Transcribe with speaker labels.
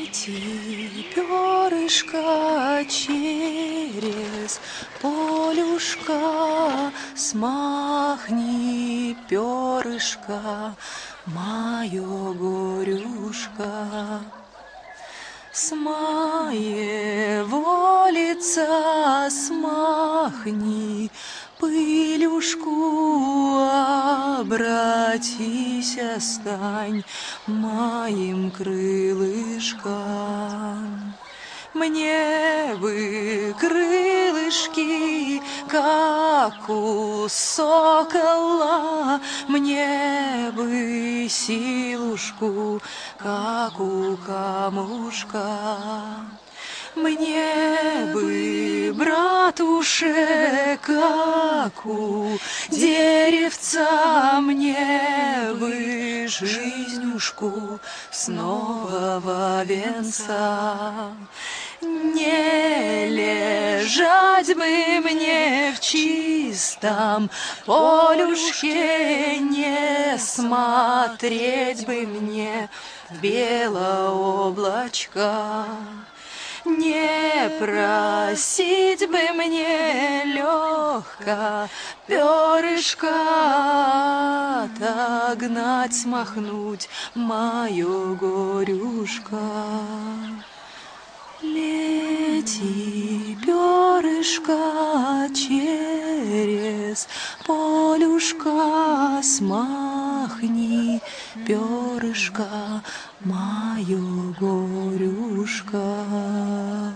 Speaker 1: Лети, перышко, через полюшка, смахни, перышко, мое горюшка. С моего лица смахни пылюшку, обратись, стань моим крылышком. Мне бы крылышки, как у сокола, мне бы силушку, как у камушка. Мне бы, братушек, как у деревца, мне бы жизнюшку с нового венца. Не лежать бы мне в чистом полюшке, не смотреть бы мне в белооблачко. Не просить бы мне легко перышко, отогнать, смахнуть мое горюшко. Лети, перышко, через полюшка, смахни, перышко, мое горюшко.